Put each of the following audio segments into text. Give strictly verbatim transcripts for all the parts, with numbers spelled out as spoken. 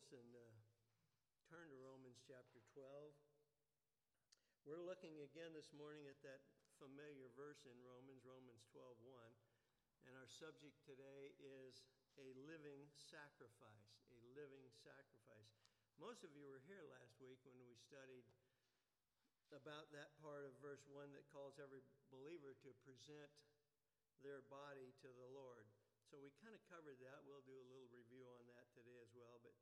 Bibles and uh, turn to Romans chapter twelve. We're looking again this morning at that familiar verse in Romans, Romans twelve one. And our subject today is a living sacrifice, a living sacrifice. Most of you were here last week when we studied about that part of verse one that calls every believer to present their body to the Lord. So we kind of covered that. We'll do a little review on that today as well. But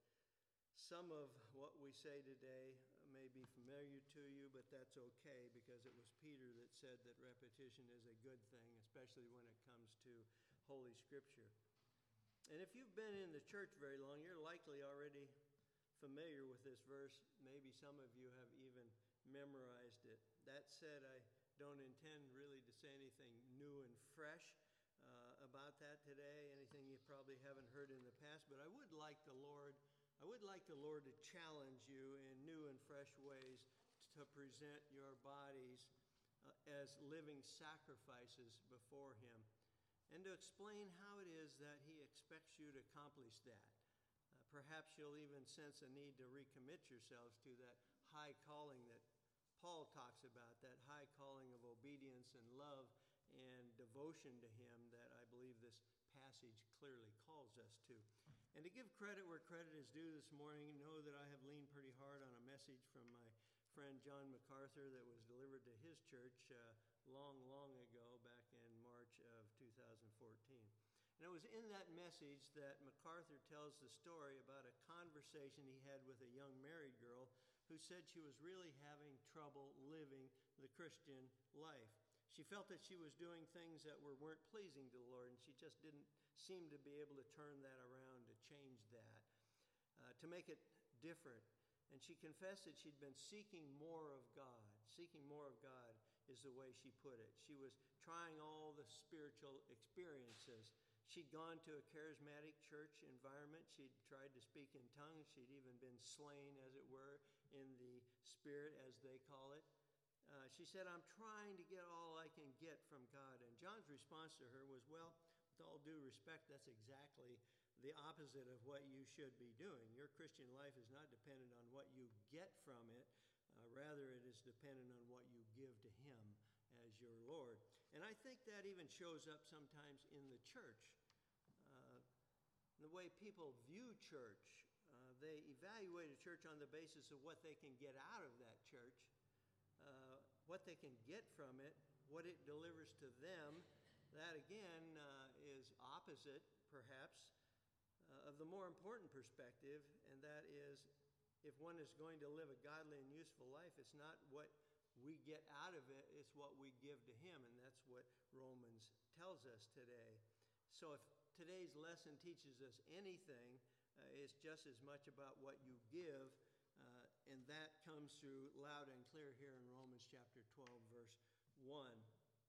some of what we say today may be familiar to you, but that's okay because it was Peter that said that repetition is a good thing, especially when it comes to Holy Scripture. And if you've been in the church very long, you're likely already familiar with this verse. Maybe some of you have even memorized it. That said, I don't intend really to say anything new and fresh uh, about that today, anything you probably haven't heard in the past, but I would like the Lord, I would like the Lord to challenge you in new and fresh ways to present your bodies uh, as living sacrifices before Him, and to explain how it is that He expects you to accomplish that. Uh, perhaps you'll even sense a need to recommit yourselves to that high calling that Paul talks about, that high calling of obedience and love and devotion to Him that I believe this passage clearly calls us to. And to give credit where credit is due this morning, know that I have leaned pretty hard on a message from my friend John MacArthur that was delivered to his church uh, long, long ago, back in March of two thousand fourteen. And it was in that message that MacArthur tells the story about a conversation he had with a young married girl who said she was really having trouble living the Christian life. She felt that she was doing things that were, weren't pleasing to the Lord, and she just didn't seem to be able to turn that around, to change that, uh, to make it different. And she confessed that she'd been seeking more of God. Seeking more of God is the way she put it. She was trying all the spiritual experiences. She'd gone to a charismatic church environment. She'd tried to speak in tongues. She'd even been slain, as it were, in the spirit, as they call it. Uh, she said, I'm trying to get all I can get from God. And John's response to her was, well, with all due respect, that's exactly the opposite of what you should be doing. Your Christian life is not dependent on what you get from it. Uh, rather, it is dependent on what you give to Him as your Lord. And I think that even shows up sometimes in the church. Uh, the way people view church, uh, they evaluate a church on the basis of what they can get out of that church, uh, what they can get from it, what it delivers to them. That again uh, is opposite, perhaps, uh, of the more important perspective, and that is if one is going to live a godly and useful life, it's not what we get out of it, it's what we give to Him, and that's what Romans tells us today. So if today's lesson teaches us anything, uh, it's just as much about what you give, uh, and that comes through loud and clear here in Romans chapter twelve, verse one.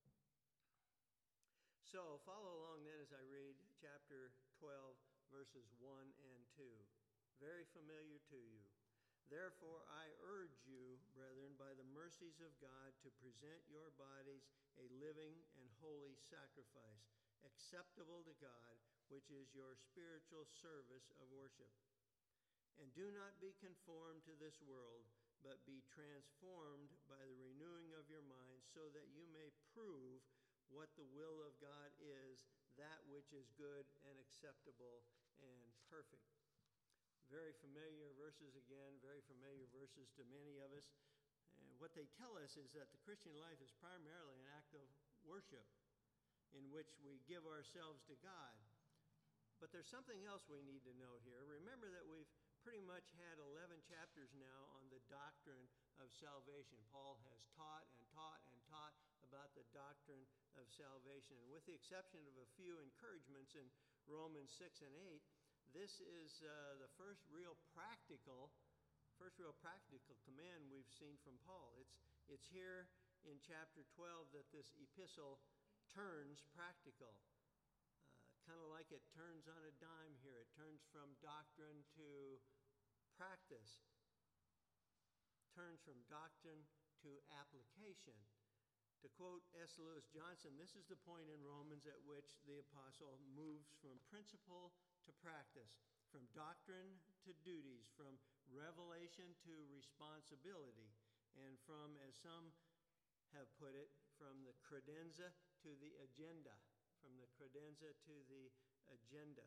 So follow along then as I read chapter twelve, verses one and two. Very familiar to you. Therefore, I urge you, brethren, by the mercies of God, to present your bodies a living and holy sacrifice, acceptable to God, which is your spiritual service of worship. And do not be conformed to this world, but be transformed by the renewing of your mind, so that you may prove what the will of God is, that which is good and acceptable and perfect. Very familiar verses again, very familiar verses to many of us. And what they tell us is that the Christian life is primarily an act of worship in which we give ourselves to God. But there's something else we need to note here. Remember that we've pretty much had eleven chapters now on the doctrine of salvation. Paul has taught and taught and taught about the doctrine of salvation. And with the exception of a few encouragements in Romans six and eight, this is uh, the first real practical, first real practical command we've seen from Paul. It's, it's here in chapter twelve that this epistle turns practical. Uh, kind of like it turns on a dime here. It turns from doctrine to practice. Turns from doctrine to application. To quote S. Lewis Johnson, this is the point in Romans at which the apostle moves from principle to practice, from doctrine to duties, from revelation to responsibility, and from, as some have put it, from the credenza to the agenda. From the credenza to the agenda.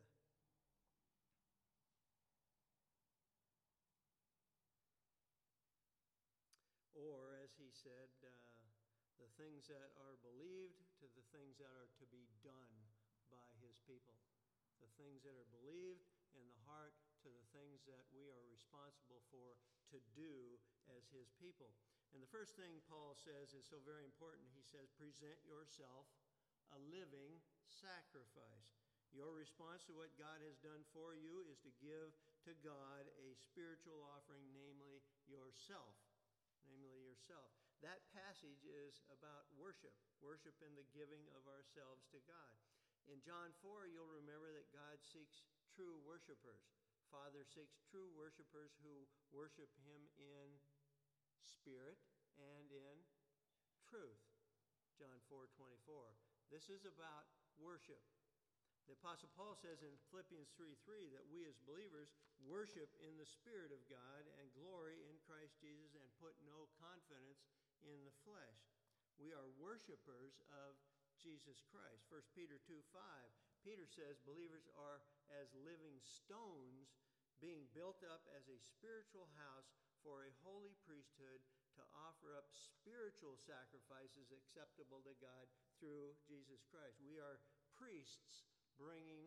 Or, as he said, uh, the things that are believed to the things that are to be done by his people. The things that are believed in the heart to the things that we are responsible for to do as his people. And the first thing Paul says is so very important. He says, present yourself a living sacrifice. Your response to what God has done for you is to give to God a spiritual offering, namely yourself. Namely yourself. That passage is about worship. Worship in the giving of ourselves to God. In John four, you'll remember that God seeks true worshipers. Father seeks true worshipers who worship him in spirit and in truth. John four twenty-four. This is about worship. The Apostle Paul says in Philippians three three that we as believers worship in the Spirit of God and glory in Christ Jesus and put no confidence in the flesh. We are worshipers of Jesus Christ. First Peter two five, Peter says believers are as living stones being built up as a spiritual house for a holy priesthood to offer up spiritual sacrifices acceptable to God through Jesus Christ. We are priests bringing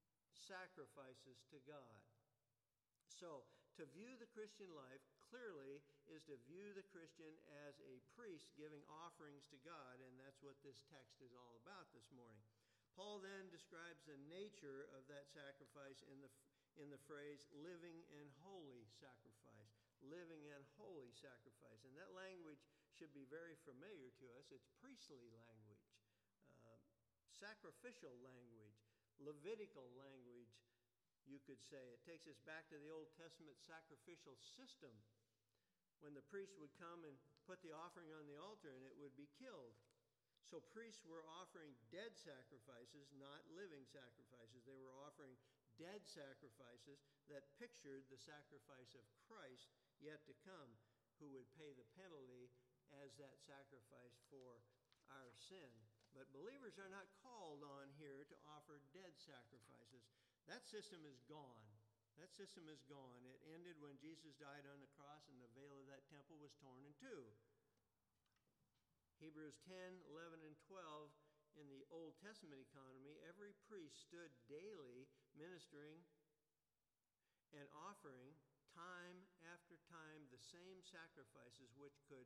sacrifices to God. So, to view the Christian life clearly is to view the Christian as a priest giving offerings to God, and that's what this text is all about this morning. Paul then describes the nature of that sacrifice in the in the phrase living and holy sacrifice. Living and holy sacrifice. And that language should be very familiar to us. It's priestly language, uh, sacrificial language, Levitical language, you could say. It takes us back to the Old Testament sacrificial system when the priest would come and put the offering on the altar and it would be killed. So priests were offering dead sacrifices, not living sacrifices. They were offering dead sacrifices that pictured the sacrifice of Christ yet to come, who would pay the penalty as that sacrifice for our sin. But believers are not called on here to offer dead sacrifices. That system is gone. That system is gone. It ended when Jesus died on the cross and the veil of that temple was torn in two. Hebrews ten, eleven, and twelve, in the Old Testament economy, every priest stood daily ministering and offering time after time the same sacrifices which could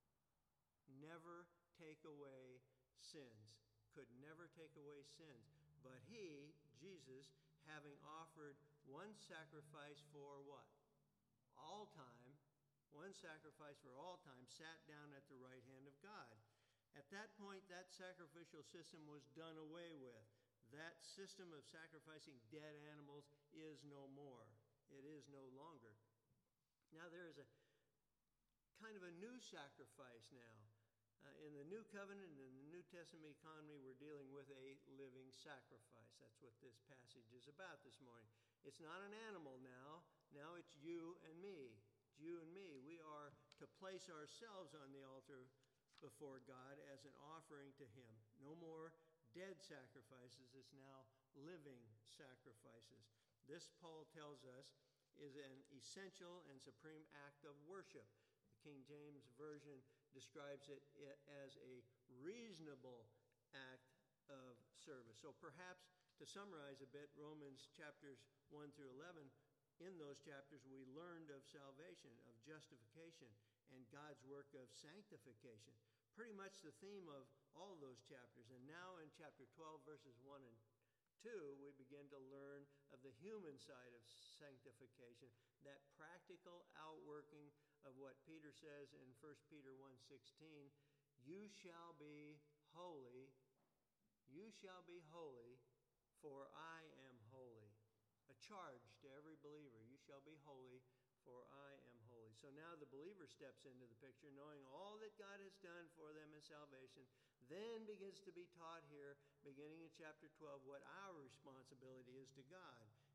never take away sins, could never take away sins. But he, Jesus, having offered one sacrifice for what? All time, one sacrifice for all time, sat down at the right hand of God. At that point, that sacrificial system was done away with. That system of sacrificing dead animals is no more. It is no longer. Now there is a kind of a new sacrifice now. Uh, in the New Covenant and in the New Testament economy, we're dealing with a living sacrifice. That's what this passage is about this morning. It's not an animal now. Now it's you and me. It's you and me. We are to place ourselves on the altar before God as an offering to him. No more dead sacrifices. It's now living sacrifices. This, Paul tells us, is an essential and supreme act of worship. The King James Version describes it as a reasonable act of service. So perhaps to summarize a bit, Romans chapters one through eleven, in those chapters we learned of salvation, of justification, and God's work of sanctification. Pretty much the theme of all of those chapters. And now in chapter twelve, verses one and two, we begin to learn of the human side of sanctification, that practical outworking of what Peter says in First Peter one sixteen, you shall be holy, you shall be holy, for I am holy. A charge to every believer, you shall be holy, for I am holy. So now the believer steps into the picture, knowing all that God has done for them in salvation, then begins to be taught here, beginning in chapter twelve, what our responsibility is to God.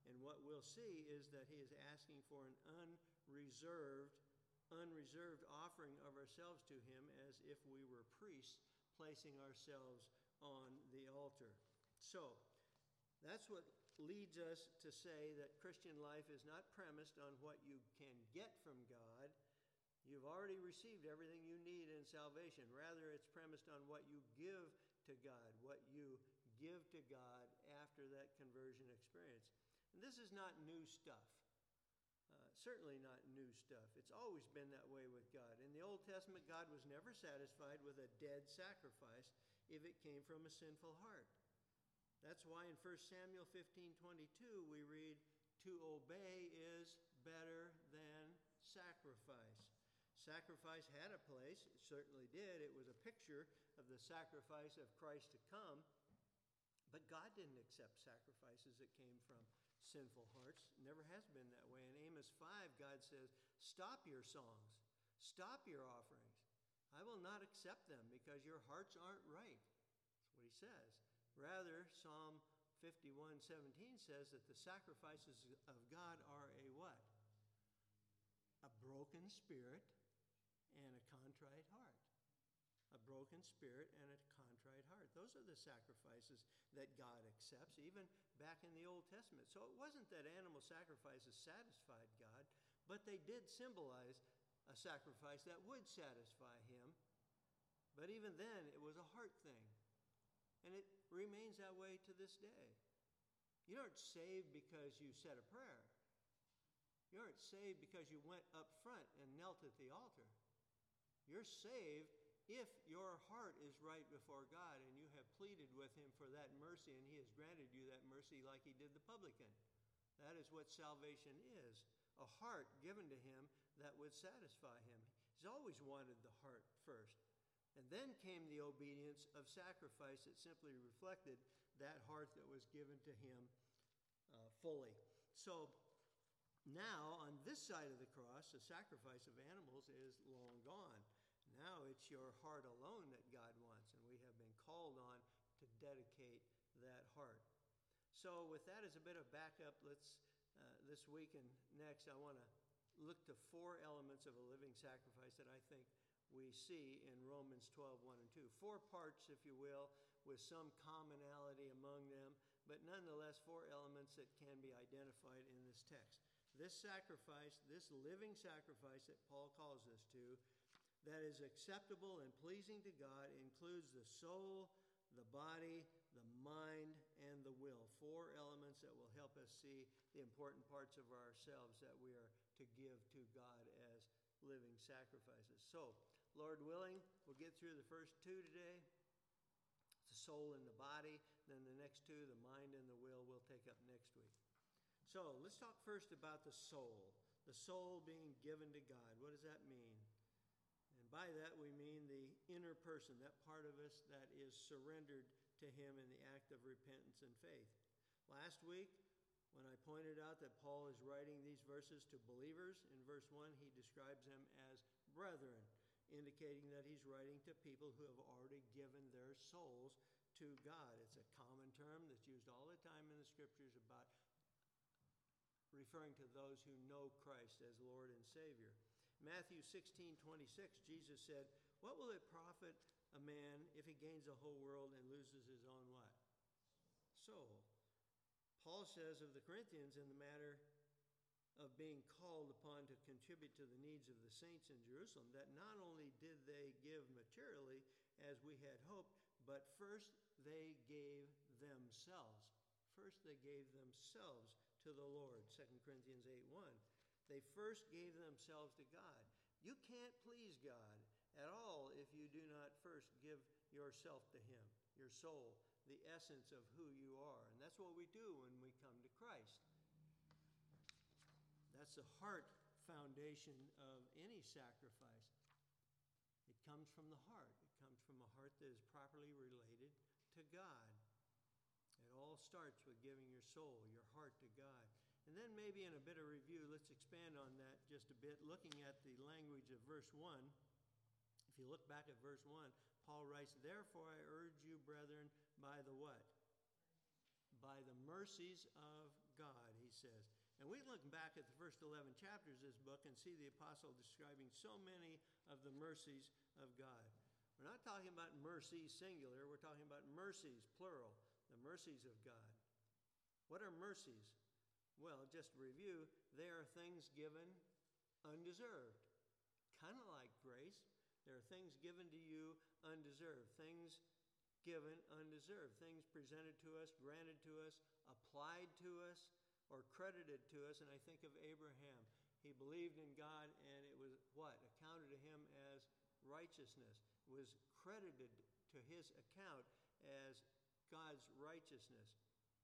And what we'll see is that he is asking for an unreserved, unreserved offering of ourselves to him as if we were priests placing ourselves on the altar. So, that's what leads us to say that Christian life is not premised on what you can get from God. You've already received everything you need in salvation. Rather, it's premised on what you give to God, what you give to God after that conversion experience. And this is not new stuff. Uh, certainly not new stuff. It's always been that way with God. In the Old Testament, God was never satisfied with a dead sacrifice if it came from a sinful heart. That's why in First Samuel fifteen twenty-two we read, "To obey is better than sacrifice." Sacrifice had a place. It certainly did. It was a picture of the sacrifice of Christ to come. But God didn't accept sacrifices that came from sinful hearts. Never has been that way. In Amos five, God says, "Stop your songs. Stop your offerings. I will not accept them because your hearts aren't right." That's what he says. Rather, Psalm fifty-one seventeen says that the sacrifices of God are a what? A broken spirit and a contrite heart. A broken spirit and a contrite heart. Those are the sacrifices that God accepts, even back in the Old Testament. So it wasn't that animal sacrifices satisfied God, but they did symbolize a sacrifice that would satisfy him. But even then, it was a heart thing. And it remains that way to this day. You aren't saved because you said a prayer. You aren't saved because you went up front and knelt at the altar. You're saved if your heart is right before God and you have pleaded with him for that mercy, and he has granted you that mercy like he did the publican. That is what salvation is, a heart given to him that would satisfy him. He's always wanted the heart first. And then came the obedience of sacrifice that simply reflected that heart that was given to him uh, fully. So now, on this side of the cross, the sacrifice of animals is long gone. Now it's your heart alone that God wants, and we have been called on to dedicate that heart. So with that as a bit of backup, let's uh, this week and next, I want to look to four elements of a living sacrifice that I think we see in Romans twelve, one and two. Four parts, if you will, with some commonality among them, but nonetheless four elements that can be identified in this text. This sacrifice, this living sacrifice that Paul calls us to, that is acceptable and pleasing to God, includes the soul, the body, the mind, and the will. Four elements that will help us see the important parts of ourselves that we are to give to God as living sacrifices. So, Lord willing, we'll get through the first two today. The soul and the body. Then the next two, the mind and the will, we'll take up next week. So, let's talk first about the soul. The soul being given to God. What does that mean? And by that we mean the inner person, that part of us that is surrendered to him in the act of repentance and faith. Last week, when I pointed out that Paul is writing these verses to believers, in verse one he describes them as brethren, indicating that he's writing to people who have already given their souls to God. It's a common term that's used all the time in the scriptures about referring to those who know Christ as Lord and Savior. Matthew sixteen twenty-six, Jesus said, "What will it profit a man if he gains the whole world and loses his own what? Soul." Paul says of the Corinthians in the matter of being called upon to contribute to the needs of the saints in Jerusalem, that not only did they give materially as we had hoped, but first they gave themselves. First they gave themselves to the Lord, Second Corinthians eight one. They first gave themselves to God. You can't please God at all if you do not first give yourself to him, your soul, the essence of who you are. And that's what we do when we come to Christ. That's the heart foundation of any sacrifice. It comes from the heart. It comes from a heart that is properly related to God. It all starts with giving your soul, your heart to God. And then maybe in a bit of review, let's expand on that just a bit, looking at the language of verse one. If you look back at verse one, Paul writes, "Therefore I urge you, brethren, by the what? By the mercies of God." He says. And we look back at the first eleven chapters of this book and see the apostle describing so many of the mercies of God. We're not talking about mercies singular, we're talking about mercies plural, the mercies of God. What are mercies? Well, just to review, they are things given undeserved. Kind of like grace. There are things given to you undeserved. Things given undeserved. Things presented to us, granted to us, applied to us, or credited to us. And I think of Abraham. He believed in God, and it was what? Accounted to him as righteousness. It was credited to his account as God's righteousness,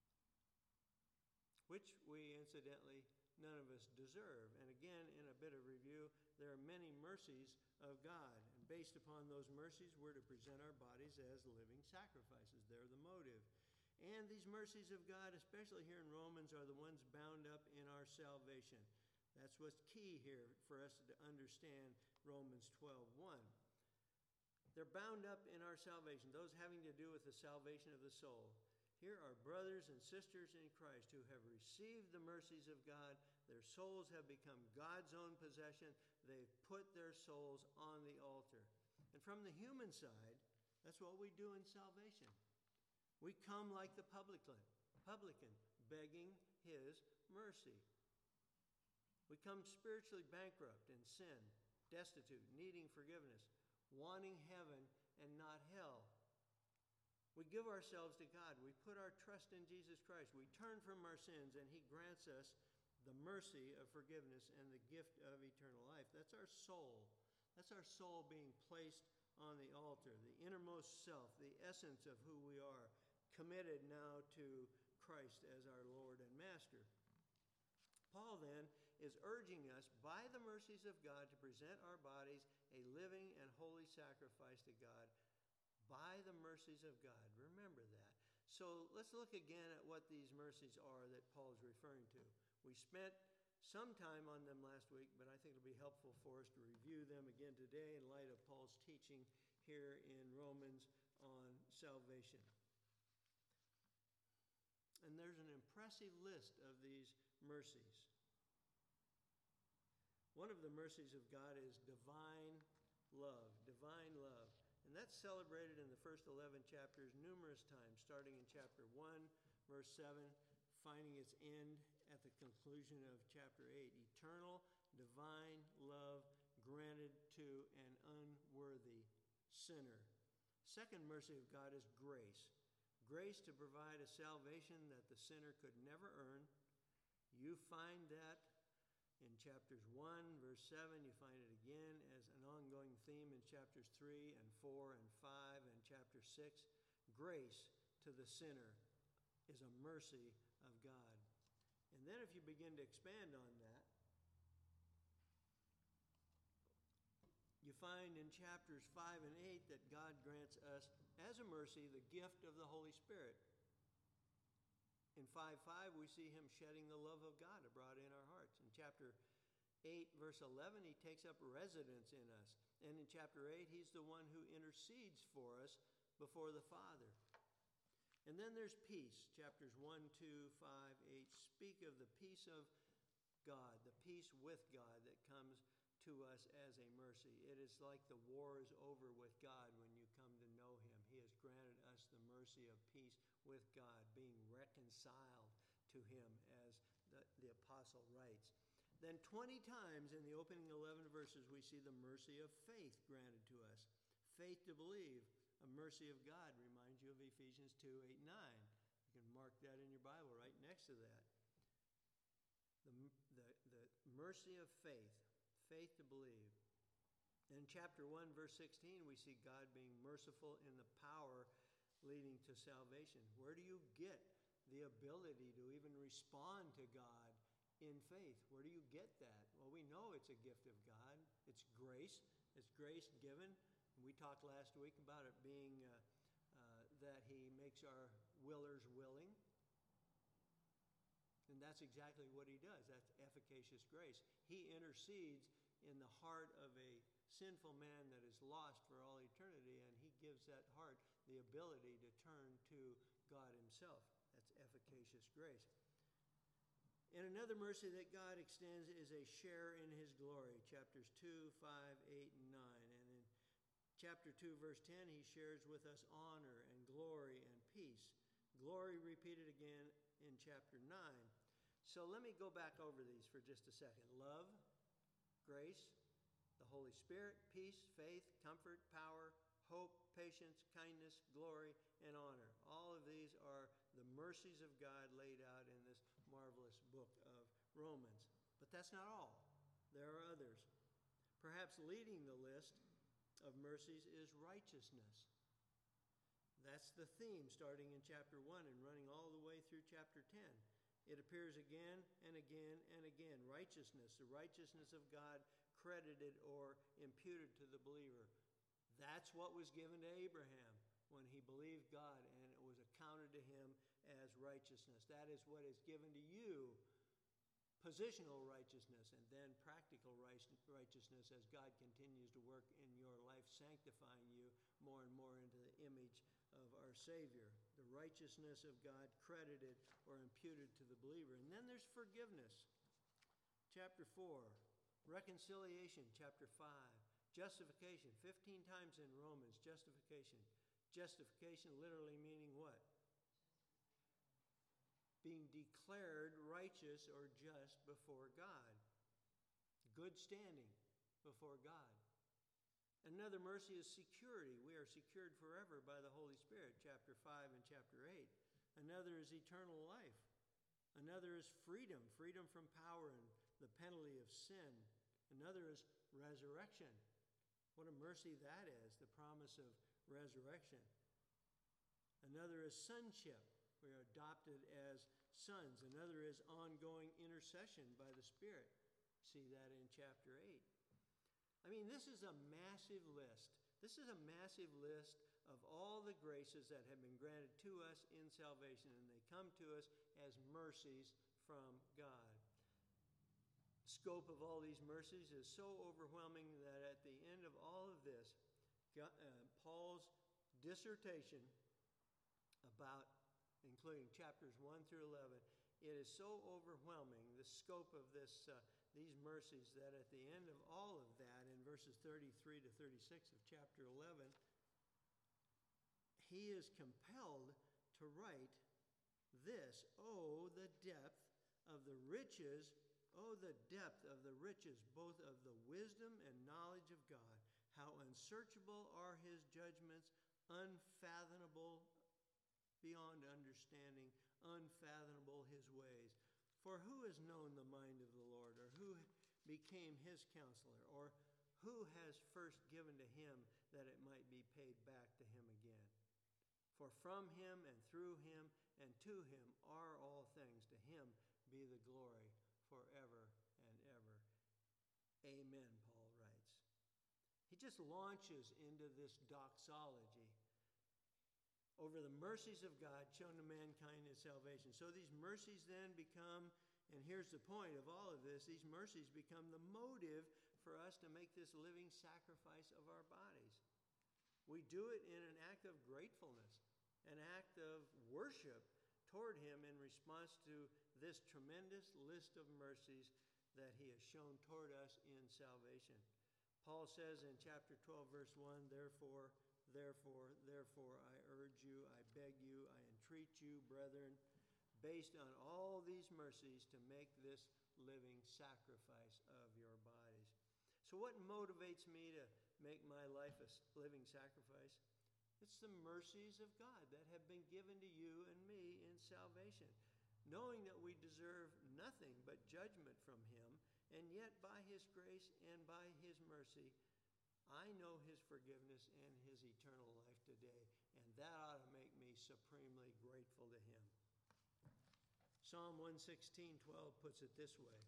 which we incidentally none of us deserve. And again, in a bit of review, there are many mercies of God. And based upon those mercies, we're to present our bodies as living sacrifices. They're the motive. And these mercies of God, especially here in Romans, are the ones bound up in our salvation. That's what's key here for us to understand Romans twelve one. They're bound up in our salvation, those having to do with the salvation of the soul. Here are brothers and sisters in Christ who have received the mercies of God. Their souls have become God's own possession. They've put their souls on the altar. And from the human side, that's what we do in salvation. We come like the publican, publican, begging his mercy. We come spiritually bankrupt in sin, destitute, needing forgiveness, wanting heaven and not hell. We give ourselves to God. We put our trust in Jesus Christ. We turn from our sins, and he grants us the mercy of forgiveness and the gift of eternal life. That's our soul. That's our soul being placed on the altar, the innermost self, the essence of who we are, committed now to Christ as our Lord and Master. Paul then is urging us by the mercies of God to present our bodies a living and holy sacrifice to God by the mercies of God. Remember that. So let's look again at what these mercies are that Paul is referring to. We spent some time on them last week, but I think it'll be helpful for us to review them again today in light of Paul's teaching here in Romans on salvation. And there's an impressive list of these mercies. One of the mercies of God is divine love, divine love. And that's celebrated in the first eleven chapters numerous times, starting in chapter one, verse seven, finding its end at the conclusion of chapter eight. Eternal, divine love granted to an unworthy sinner. Second mercy of God is grace. Grace to provide a salvation that the sinner could never earn. You find that in chapters one, verse seven. You find it again as an ongoing theme in chapters three and four and five and chapter six. Grace to the sinner is a mercy of God. And then if you begin to expand on that, you find in chapters five and eight that God grants us, as a mercy, the gift of the Holy Spirit. In five five, we see him shedding the love of God abroad in our hearts. In chapter eight, verse eleven, he takes up residence in us. And in chapter eight, he's the one who intercedes for us before the Father. And then there's peace. Chapters one, two, five, eight speak of the peace of God, the peace with God that comes to us as a mercy. It is like the war is over with God when you come to know him. He has granted us the mercy of peace with God, being reconciled to him, as the, the apostle writes. Then twenty times in the opening eleven verses, we see the mercy of faith granted to us. Faith to believe, a mercy of God, reminds you of Ephesians two, eight, nine. You can mark that in your Bible right next to that. The, the, the mercy of faith, faith to believe. In chapter one, verse sixteen, we see God being merciful in the power leading to salvation. Where do you get the ability to even respond to God in faith? Where do you get that? Well, we know it's a gift of God. It's grace. It's grace given. We talked last week about it being uh, uh, that he makes our willers willing. And that's exactly what he does. That's efficacious grace. He intercedes in the heart of a sinful man that is lost for all eternity, and he gives that heart the ability to turn to God himself. That's efficacious grace. And another mercy that God extends is a share in his glory, chapters two, five, eight, and nine. And in chapter two, verse ten, he shares with us honor and glory and peace. Glory repeated again in chapter nine. So let me go back over these for just a second. Love, grace, the Holy Spirit, peace, faith, comfort, power, hope, patience, kindness, glory, and honor. All of these are the mercies of God laid out in this marvelous book of Romans. But that's not all. There are others. Perhaps leading the list of mercies is righteousness. That's the theme starting in chapter one and running all the way through chapter ten. It appears again and again and again. Righteousness, the righteousness of God credited or imputed to the believer. That's what was given to Abraham when he believed God, and it was accounted to him as righteousness. That is what is given to you, positional righteousness, and then practical righteousness as God continues to work in your life, sanctifying you more and more into the image of our Savior. The righteousness of God credited or imputed to the believer. And then there's forgiveness. Chapter four. Reconciliation, chapter five. Justification, fifteen times in Romans, justification. Justification literally meaning what? Being declared righteous or just before God. Good standing before God. Another mercy is security. We are secured forever by the Holy Spirit, chapter five and chapter eight. Another is eternal life. Another is freedom, freedom from power and the penalty of sin. Another is resurrection. What a mercy that is, the promise of resurrection. Another is sonship. We are adopted as sons. Another is ongoing intercession by the Spirit. See that in chapter eight. I mean, this is a massive list. This is a massive list of all the graces that have been granted to us in salvation, and they come to us as mercies from God. The scope of all these mercies is so overwhelming that at the end of all of this, God, uh, Paul's dissertation about, including chapters one through eleven, it is so overwhelming, the scope of this, uh, these mercies, that at the end of all of that, in verses thirty-three to thirty-six of chapter eleven, he is compelled to write this, "Oh, the depth of the riches, oh, the depth of the riches, both of the wisdom and knowledge of God. How unsearchable are his judgments, unfathomable beyond understanding, unfathomable his ways. For who has known the mind of the Lord, or who became his counselor, or who has first given to him that it might be paid back to him again? For from him and through him and to him are all things. To him be the glory forever and ever. Amen," Paul writes. He just launches into this doxology over the mercies of God shown to mankind in salvation. So these mercies then become, and here's the point of all of this, these mercies become the motive for us to make this living sacrifice of our bodies. We do it in an act of gratefulness, an act of worship toward him in response to this tremendous list of mercies that he has shown toward us in salvation. Paul says in chapter twelve, verse one, Therefore, therefore, therefore, I urge you, I beg you, I entreat you, brethren, based on all these mercies, to make this living sacrifice of your bodies. So what motivates me to make my life a living sacrifice? It's the mercies of God that have been given to you and me in salvation, knowing that we deserve nothing but judgment from him, and yet by his grace and by his mercy, I know his forgiveness and his eternal life today, and that ought to make me supremely grateful to him. Psalm one sixteen, twelve puts it this way.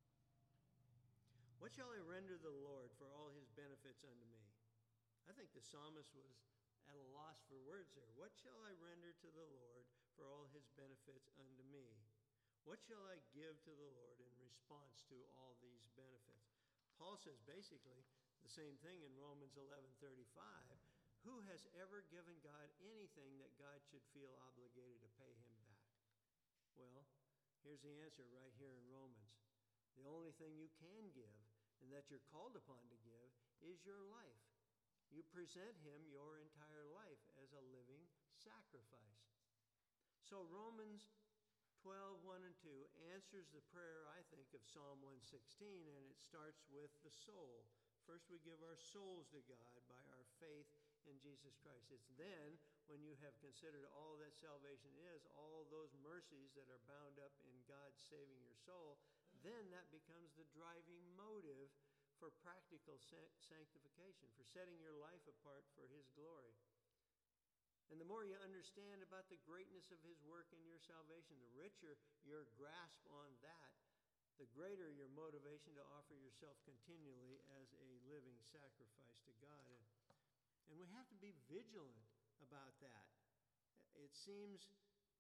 What shall I render the Lord for all his benefits unto me? I think the psalmist was at a loss for words there. What shall I render to the Lord for all his benefits unto me? What shall I give to the Lord in response to all these benefits? Paul says basically the same thing in Romans eleven thirty-five. Who has ever given God anything that God should feel obligated to pay him back? Well, Here's the answer right here in Romans. The only thing you can give and that you're called upon to give is your life. You present him your entire life as a living sacrifice. So Romans twelve, one and two answers the prayer, I think, of Psalm one sixteen, and it starts with the soul. First, we give our souls to God by our faith in Jesus Christ. It's then, when you have considered all that salvation is, all those mercies that are bound up in God saving your soul, then that becomes the driving motive for practical sanctification, for setting your life apart for his glory. And the more you understand about the greatness of his work in your salvation, the richer your grasp on that, the greater your motivation to offer yourself continually as a living sacrifice to God. And, and we have to be vigilant about that. It seems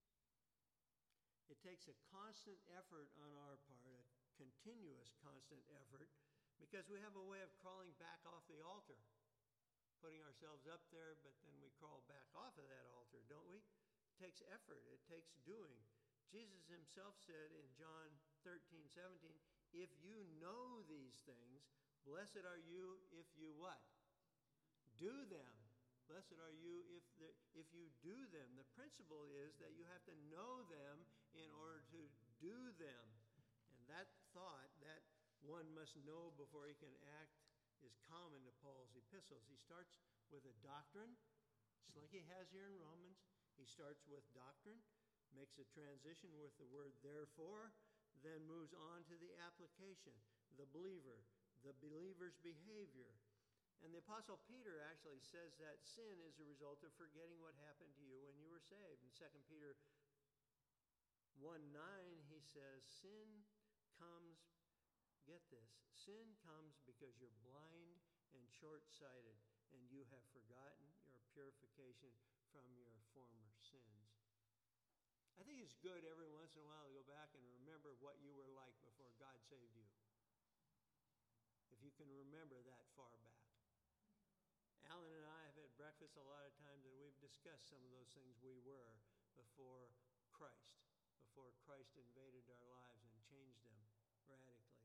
it takes a constant effort on our part, a continuous constant effort, because we have a way of crawling back off the altar, putting ourselves up there, but then we crawl back off of that altar, don't we? It takes effort. It takes doing. Jesus himself said in John thirteen, seventeen, if you know these things, blessed are you if you what? Do them. Blessed are you if the, if you do them. The principle is that you have to know them in order to do them. And that thought, that one must know before he can act, is common to Paul's epistles. He starts with a doctrine, just like he has here in Romans. He starts with doctrine, makes a transition with the word therefore, then moves on to the application, the believer, the believer's behavior. And the Apostle Peter actually says that sin is a result of forgetting what happened to you when you were saved. In Second Peter one nine, he says, sin comes, get this, sin comes because you're blind and short-sighted, and you have forgotten your purification from your former sins. I think it's good every once in a while to go back and remember what you were like before God saved you. If you can remember that far back. Alan and I have had breakfast a lot of times, and we've discussed some of those things we were before Christ, before Christ invaded our lives and changed them radically.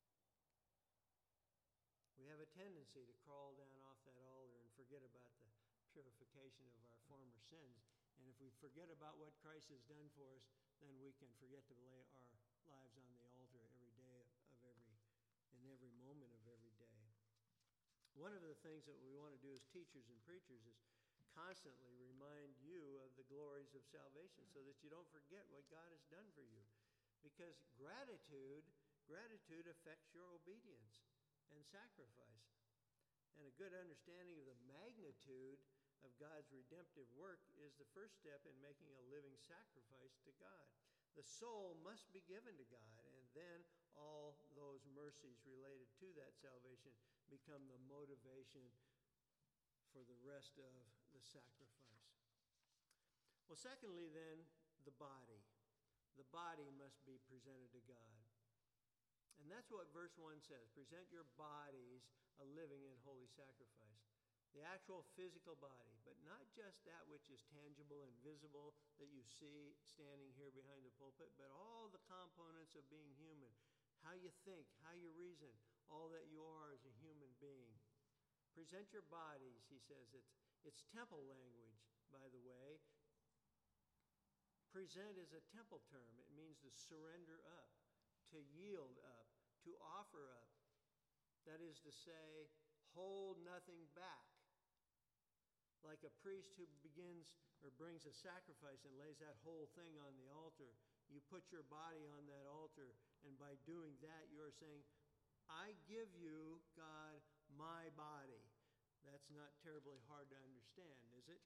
We have a tendency to crawl down off that altar and forget about the purification of our former sins. And if we forget about what Christ has done for us, then we can forget to lay our lives on the altar every day of every, in every moment of every day. One of the things that we want to do as teachers and preachers is constantly remind you of the glories of salvation so that you don't forget what God has done for you. Because gratitude, gratitude affects your obedience and sacrifice. And a good understanding of the magnitude of God's redemptive work is the first step in making a living sacrifice to God. The soul must be given to God, and then all those mercies related to that salvation become the motivation for the rest of the sacrifice. Well, secondly, then, the body. The body must be presented to God. And that's what verse one says. Present your bodies a living and holy sacrifice. The actual physical body, but not just that which is tangible and visible that you see standing here behind the pulpit, but all the components of being human. How you think, how you reason, all that you are as a human being. Present your bodies, he says. It's, it's temple language, by the way. Present is a temple term. It means to surrender up, to yield up, to offer up. That is to say, hold nothing back. Like a priest who begins or brings a sacrifice and lays that whole thing on the altar, you put your body on that altar, and by doing that, you're saying, I give you, God, my body. That's not terribly hard to understand, is it?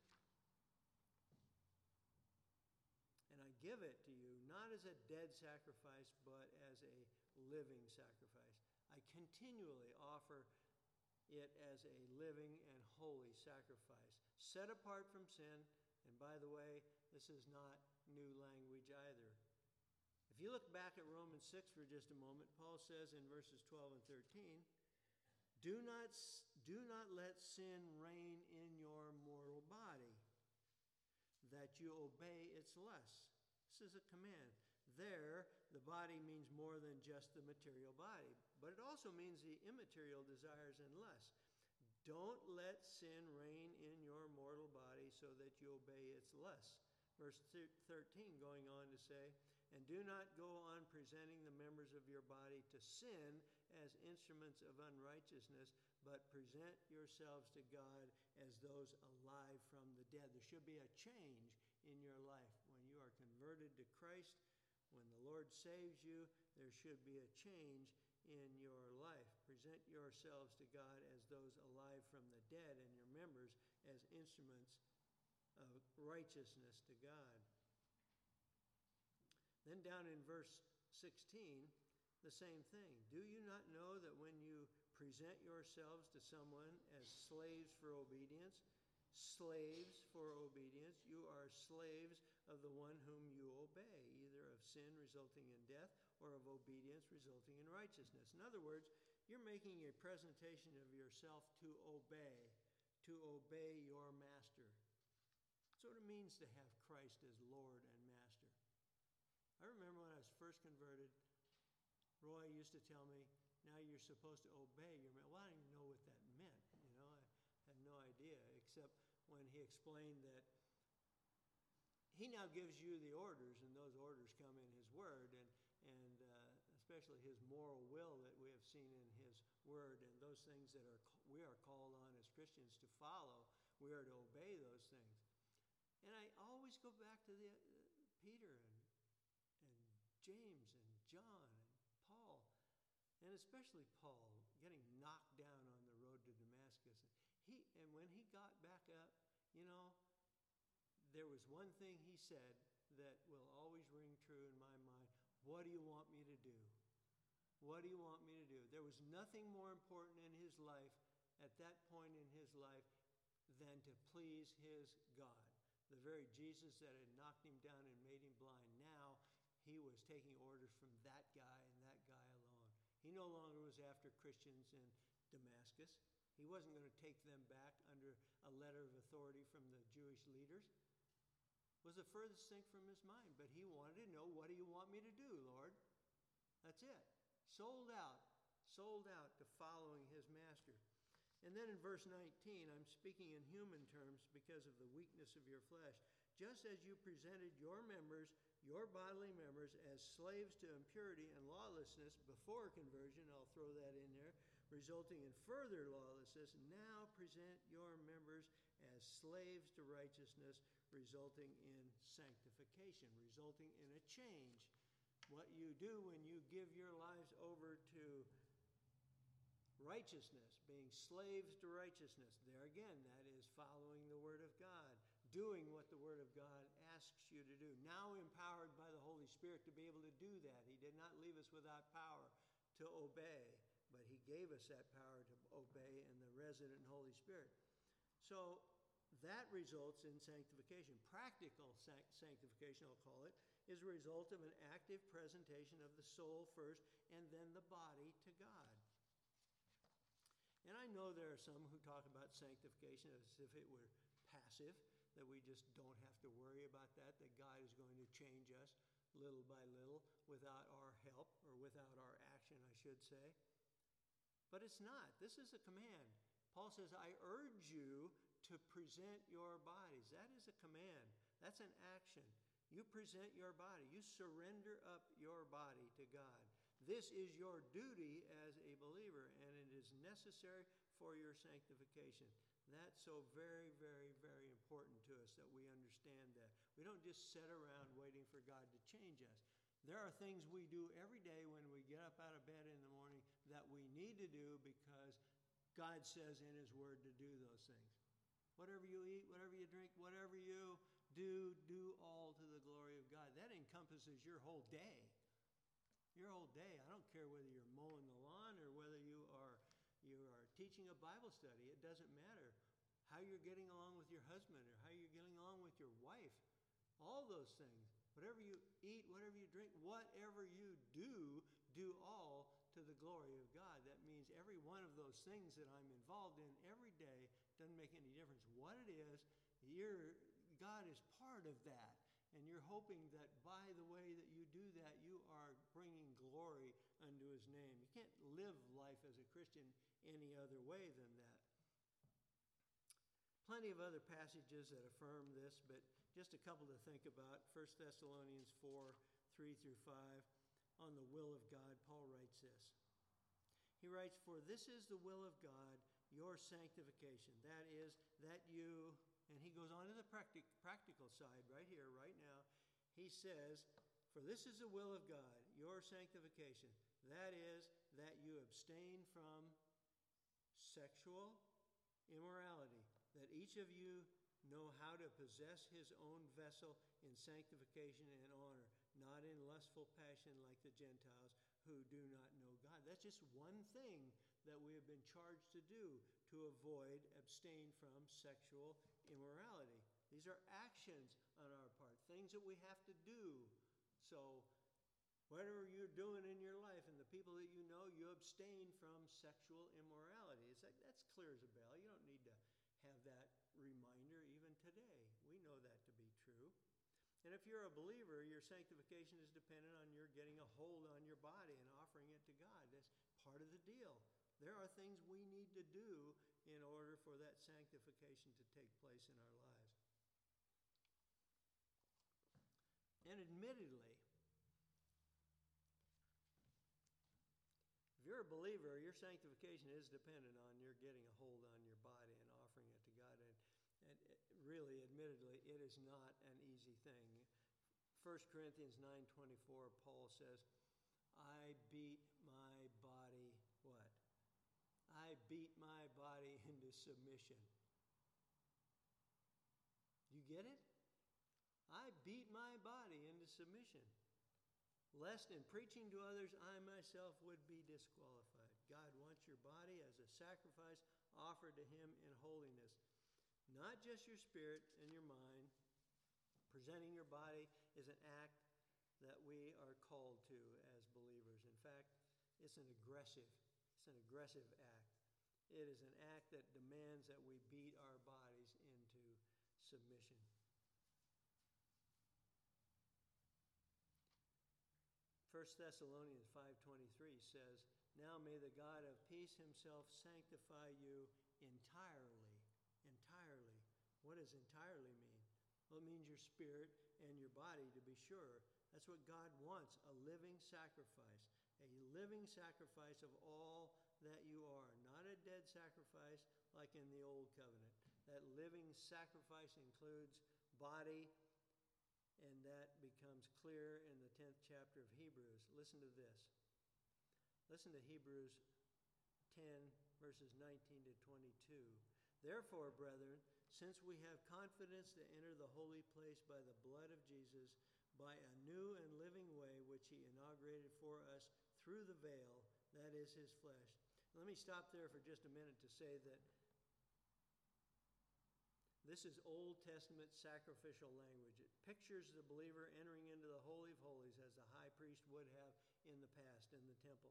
And I give it to you, not as a dead sacrifice, but as a living sacrifice. I continually offer it as a living and holy sacrifice, set apart from sin. And by the way, this is not new language either. If you look back at Romans six for just a moment, Paul says in verses twelve and thirteen, do not, do not let sin reign in your mortal body, that you obey its lusts. This is a command. There, the body means more than just the material body, but it also means the immaterial desires and lusts. Don't let sin reign in your mortal body so that you obey its lusts. Verse thirteen going on to say, and do not go on presenting the members of your body to sin as instruments of unrighteousness, but present yourselves to God as those alive from the dead. There should be a change in your life. When you are converted to Christ, when the Lord saves you, there should be a change in your life. Present yourselves to God as those alive from the dead, and your members as instruments of righteousness to God. Then down in verse sixteen, the same thing. Do you not know that when you present yourselves to someone as slaves for obedience, slaves for obedience, you are slaves of the one whom you obey, either of sin resulting in death or of obedience resulting in righteousness. In other words, you're making a presentation of yourself to obey, to obey your master. That's what it means to have Christ as Lord and master. I remember when I was first converted, Roy used to tell me, now you're supposed to obey your master. Well, I didn't even know what that meant, you know. I had no idea, except when he explained that he now gives you the orders, and those orders come in his word, and, and uh, especially his moral will that we have seen in his word, and those things that are we are called on as Christians to follow, we are to obey those things. And I always go back to the uh, Peter and, and James and John and Paul, and especially Paul, getting knocked down on the road to Damascus. And, he, and when he got back up, you know, there was one thing he said that will always ring true in my mind. What do you want me to do? What do you want me to do? There was nothing more important in his life at that point in his life than to please his God. The very Jesus that had knocked him down and made him blind, now he was taking orders from that guy and that guy alone. He no longer was after Christians in Damascus. He wasn't going to take them back under a letter of authority from the Jewish leaders. It was the furthest thing from his mind, but he wanted to know, what do you want me to do, Lord? That's it. Sold out, sold out to following his master. And then in verse nineteen, I'm speaking in human terms because of the weakness of your flesh. Just as you presented your members, your bodily members, as slaves to impurity and lawlessness before conversion, I'll throw that in there, resulting in further lawlessness, now present your members as slaves to righteousness, resulting in sanctification, resulting in a change. What you do when you give your lives over to righteousness, being slaves to righteousness. There again, that is following the Word of God, doing what the Word of God asks you to do. Now empowered by the Holy Spirit to be able to do that. He did not leave us without power to obey, but He gave us that power to obey in the resident Holy Spirit. So that results in sanctification. Practical sanctification, I'll call it, is a result of an active presentation of the soul first and then the body to God. And I know there are some who talk about sanctification as if it were passive, that we just don't have to worry about that, that God is going to change us little by little without our help, or without our action, I should say. But it's not. This is a command. Paul says, I urge you to present your bodies. That is a command. That's an action. You present your body. You surrender up your body to God. This is your duty as a believer, and it is necessary for your sanctification. That's so very, very, very important to us that we understand that. We don't just sit around waiting for God to change us. There are things we do every day when we get up out of bed in the morning that we need to do because God says in His Word to do those things. Whatever you eat, whatever you drink, whatever you do, do all to the glory of God. That encompasses your whole day. Your whole day. I don't care whether you're mowing the lawn or whether you are you are teaching a Bible study. It doesn't matter how you're getting along with your husband or how you're getting along with your wife. All those things. Whatever you eat, whatever you drink, whatever you do, do all to the glory of God. That means every one of those things that I'm involved in every day doesn't make any difference what it is. You're, God is part of that. And you're hoping that by the way that you do that, you are bringing glory unto his name. You can't live life as a Christian any other way than that. Plenty of other passages that affirm this, but just a couple to think about. First Thessalonians four, three through five. On the will of God, Paul writes this. He writes, "For this is the will of God, your sanctification." That is, that you, and he goes on to the practic, practical side right here, right now. He says, "For this is the will of God, your sanctification. That is, that you abstain from sexual immorality, that each of you know how to possess his own vessel in sanctification and honor, not in lustful passion like the Gentiles who do not know God." That's just one thing that we have been charged to do, to avoid, abstain from sexual immorality. These are actions on our part, things that we have to do. So whatever you're doing in your life and the people that you know, you abstain from sexual immorality. It's like, that's clear as a bell. You don't need to have that reminder even today. We know that to be true. And if you're a believer, your sanctification is dependent on your getting a hold on your body and offering it to God. That's part of the deal. There are things we need to do in order for that sanctification to take place in our lives. And admittedly, if you're a believer, your sanctification is dependent on your getting a hold on your body and offering it to God. And, and it, really, admittedly, it is not an easy thing. First Corinthians nine twenty-four, Paul says, "I beat my body," what? "I beat my body into submission." You get it? I beat my body into submission, lest in preaching to others I myself would be disqualified. God wants your body as a sacrifice offered to him in holiness. Not just your spirit and your mind. Presenting your body is an act that we are called to as believers. In fact, it's an aggressive, it's an aggressive act. It is an act that demands that we beat our bodies into submission. First Thessalonians five twenty-three says, "Now may the God of peace himself sanctify you entirely." Entirely. What does entirely mean? Well, it means your spirit and your body, to be sure. That's what God wants, a living sacrifice. A living sacrifice of all that you are. Not a dead sacrifice like in the old covenant. That living sacrifice includes body, and that becomes clear in the tenth chapter of Hebrews. Listen to this. Listen to Hebrews ten, verses nineteen to twenty-two. "Therefore, brethren, since we have confidence to enter the holy place by the blood of Jesus, by a new and living way which he inaugurated for us through the veil, that is his flesh." Let me stop there for just a minute to say that this is Old Testament sacrificial language. It pictures the believer entering into the Holy of Holies as the high priest would have in the past in the temple.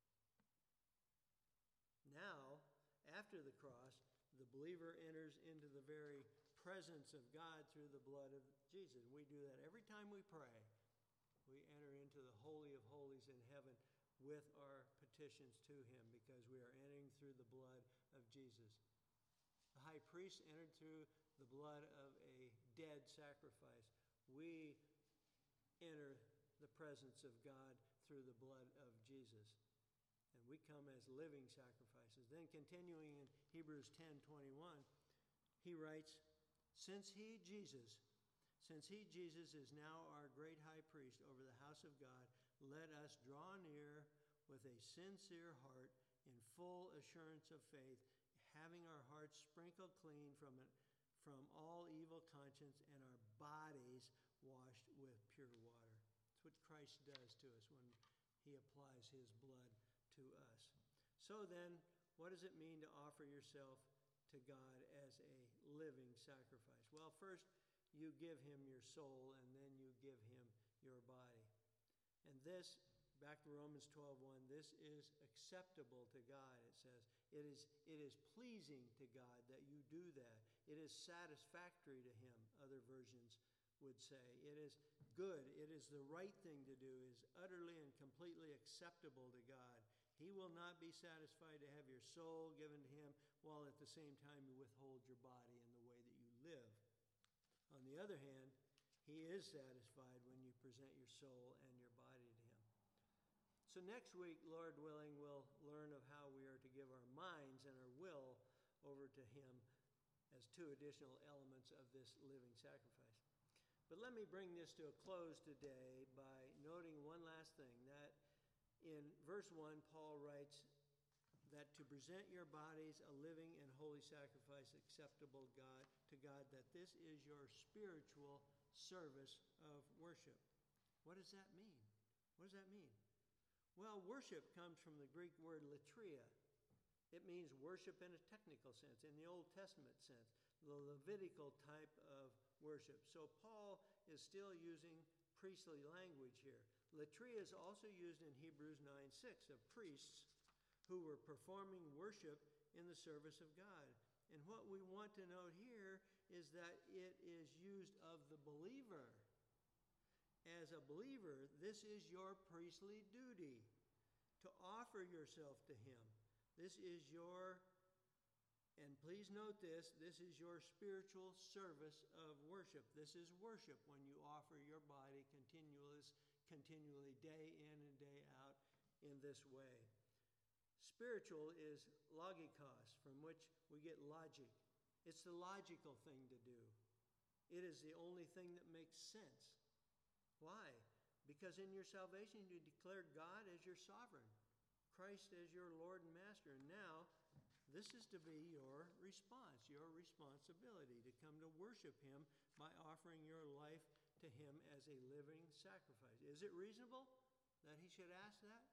Now, after the cross, the believer enters into the very presence of God through the blood of Jesus. We do that every time we pray. We enter into the Holy of Holies in heaven with our petitions to him because we are entering through the blood of Jesus. The high priest entered through the blood of a dead sacrifice. We enter the presence of God through the blood of Jesus. And we come as living sacrifices. Then continuing in Hebrews ten twenty-one, he writes, Since he, Jesus, since he, Jesus, is now our great high priest over the house of God, let us draw near with a sincere heart in full assurance of faith, having our hearts sprinkled clean from it, from all evil conscience and our bodies washed with pure water. That's what Christ does to us when he applies his blood to us. So then, what does it mean to offer yourself to God as a living sacrifice? Well, first, you give him your soul, and then you give him your body. And this, back to Romans twelve one, this is acceptable to God, it says. It is, it is pleasing to God that you do that. It is satisfactory to him, other versions would say. It is good. It is the right thing to do. It is utterly and completely acceptable to God. He will not be satisfied to have your soul given to him while at the same time you withhold your body in the way that you live. On the other hand, he is satisfied when you present your soul and your body to him. So next week, Lord willing, we'll learn of how we are to give our minds and our will over to him as two additional elements of this living sacrifice. But let me bring this to a close today by noting one last thing, that in verse one, Paul writes that to present your bodies a living and holy sacrifice acceptable God, to God, that this is your spiritual service of worship. What does that mean? What does that mean? Well, worship comes from the Greek word latria. It means worship in a technical sense, in the Old Testament sense, the Levitical type of worship. So Paul is still using priestly language here. Latria is also used in Hebrews nine six of priests who were performing worship in the service of God. And what we want to note here is that it is used of the believer. As a believer, this is your priestly duty, to offer yourself to him. This is your, and please note this, this is your spiritual service of worship. This is worship when you offer your body continually, continually day in and day out in this way. Spiritual is logikos, from which we get logic. It's the logical thing to do. It is the only thing that makes sense. Why? Because in your salvation you declare God as your sovereign, Christ as your Lord and Master. And now this is to be your response, your responsibility, to come to worship him by offering your life to him as a living sacrifice. Is it reasonable that he should ask that?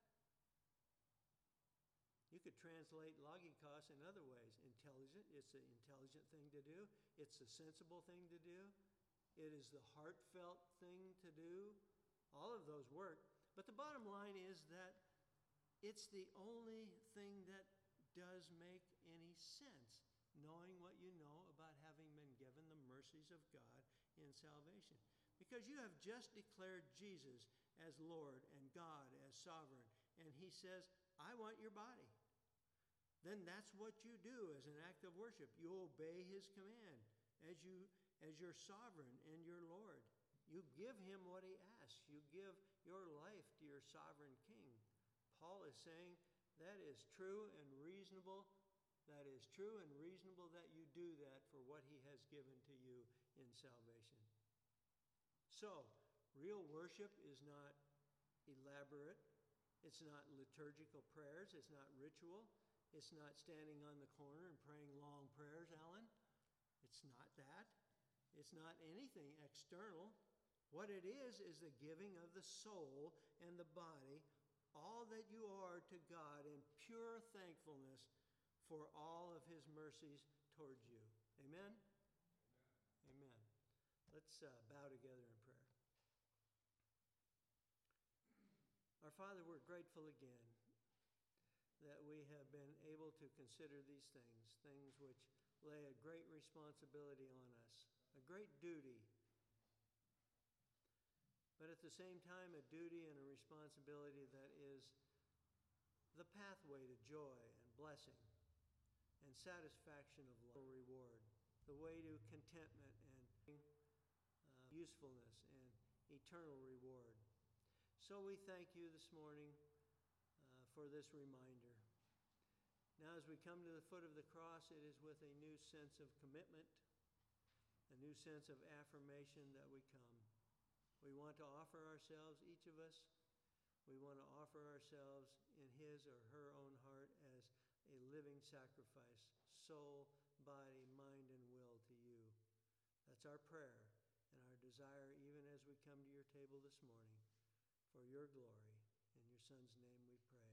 You could translate logikos in other ways. Intelligent, it's the intelligent thing to do. It's the sensible thing to do. It is the heartfelt thing to do. All of those work. But the bottom line is that it's the only thing that does make any sense, knowing what you know about having been given the mercies of God in salvation. Because you have just declared Jesus as Lord and God as sovereign. And he says, I want your body. Then that's what you do as an act of worship. You obey his command as you as your sovereign and your Lord. You give him what he asks. You give your life to your sovereign king. Paul is saying that is true and reasonable. That is true and reasonable that you do that for what he has given to you in salvation. So, real worship is not elaborate. It's not liturgical prayers. It's not ritual. It's not standing on the corner and praying long prayers, Alan. It's not that. It's not anything external. What it is is the giving of the soul and the body, all that you are to God in pure thankfulness for all of his mercies towards you. Amen? Amen. Amen. Let's uh, bow together in prayer. Our Father, we're grateful again that we have been able to consider these things, things which lay a great responsibility on us, a great duty, but at the same time a duty and a responsibility that is the pathway to joy and blessing and satisfaction of life, reward, the way to contentment and uh, usefulness and eternal reward. So we thank you this morning uh, for this reminder. Now as we come to the foot of the cross, it is with a new sense of commitment, a new sense of affirmation that we come. We want to offer ourselves, each of us, we want to offer ourselves in his or her own heart as a living sacrifice, soul, body, mind, and will to you. That's our prayer and our desire even as we come to your table this morning. For your glory. In your Son's name we pray.